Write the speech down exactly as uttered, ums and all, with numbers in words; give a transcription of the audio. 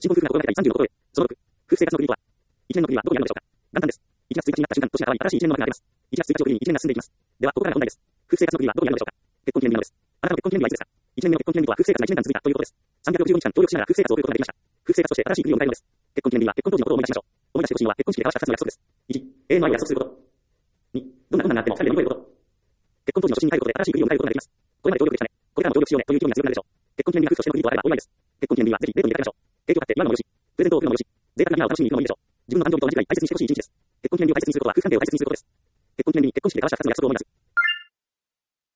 新婚夫婦が心がけたいさんじゅうのことへ。そのろく、夫婦生活の区切りとは。一年の区切りはどこにあるのでしょうか。元旦です。いちがつついたちになった瞬間、年が変わり、新しい一年の幕が開けます。いちがつついたちを区切りにいちねんが進んでいきます。では、ここからが本題です。夫婦生活の区切りはどこにあるのでしょうか。結婚記念日なのです。あなたの結婚記念日はいつですか。いちねんめの結婚記念日とは夫婦生活がいちねんかん続いたということです。さんびゃくろくじゅうごにちかん協力しながら夫婦生活を送ることができました。夫婦生活として新しい区切りを迎えるのです。結婚記念日は結婚当時のことを思い出しましょう。思い出してほしいのは結婚式で交わしたふたつの約束です。いち、永遠の愛を約束すること。に、どんな困難があっても二人で乗り越えること。結婚当時の初心に帰ることで新しい区切りを迎えることができます。これまで協力できたね。これからも協力しようねという興味が強くなるでしょう。結婚記念日が夫婦としての区切りと分かればお祝いです。結婚記念日はぜひデートに出かけましょう。ケーキを買って祝うのもよし、プレゼントを贈るのもよし、贅沢なディナーを楽しみに行くのもいいでしょう。自分の誕生日と同じくらい大切にしてほしい一日です。結婚記念日を大切にすることは夫婦間でを大切にすることです。結婚記念日に結婚式で交わしたふたつの約束を思い出す。